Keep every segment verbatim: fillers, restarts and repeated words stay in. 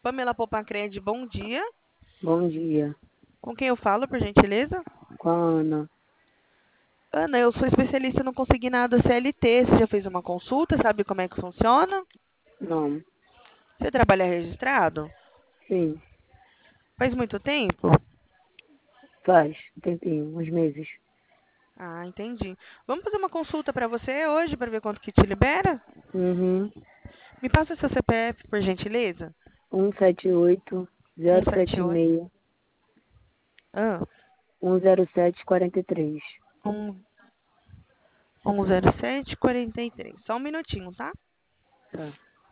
Pamela Popacred, bom dia. Bom dia. Com quem eu falo, por gentileza? Com a Ana. Ana, eu sou especialista no consignado C L T. Você já fez uma consulta? Sabe como é que funciona? Não. Você trabalha registrado? Sim. Faz muito tempo? Faz um tempinho, uns meses. Ah, entendi. Vamos fazer uma consulta para você hoje para ver quanto que te libera? Uhum. Me passa seu C P F, por gentileza. um sete oito, zero sete cento e setenta e oito. seis, Ah, um zero sete, quarenta e três. um, um zero sete quarenta e três. Só um minutinho, tá? Tá.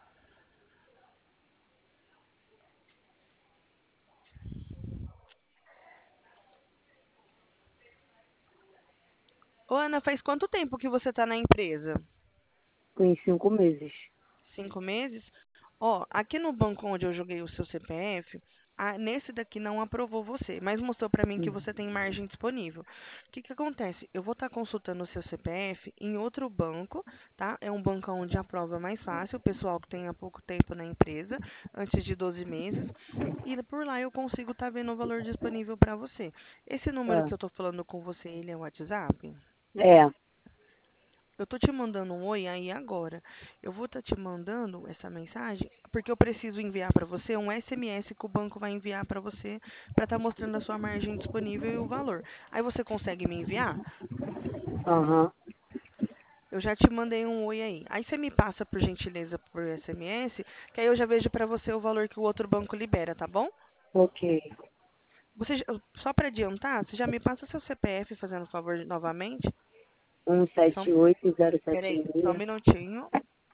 Ô, Ana, faz quanto tempo que você está na empresa? Com cinco meses. Cinco meses? Ó, aqui no banco onde eu joguei o seu C P F, a- nesse daqui não aprovou você, mas mostrou para mim que Hum. você tem margem disponível. O que que acontece? Eu vou estar consultando o seu C P F em outro banco, tá? É um banco onde aprova mais fácil, o pessoal que tem há pouco tempo na empresa, antes de doze meses, e por lá eu consigo estar vendo o valor disponível para você. Esse número Tá. que eu tô falando com você, ele é o WhatsApp? É. Eu tô te mandando um oi aí agora. Eu vou estar te mandando essa mensagem porque eu preciso enviar para você um S M S que o banco vai enviar para você para estar mostrando a sua margem disponível e o valor. Aí você consegue me enviar? Aham. Eu já te mandei um oi aí. Aí você me passa por gentileza por S M S, que aí eu já vejo para você o valor que o outro banco libera, tá bom? Ok. Você já- só para adiantar, você já me passa seu C P F fazendo favor novamente? um Só, sete oito, zero sete peraí, só um seis, minutinho.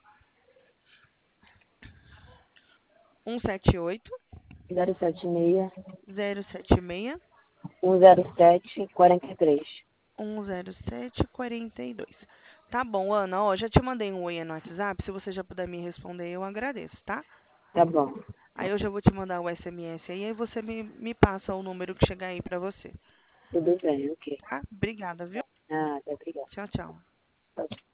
um sete oito zero sete seis, zero sete seis um zero sete, quarenta e três. um zero sete quarenta e dois. Tá bom, Ana, ó, já te mandei um oi no WhatsApp, se você já puder me responder, eu agradeço, tá? Tá bom. Aí eu já vou te mandar o S M S aí, aí você me, me passa o número que chegar aí pra você, Tudo bem, ok. tá? Obrigada, viu? Ah, tá, obrigada. Tchau, tchau. Tchau, tchau.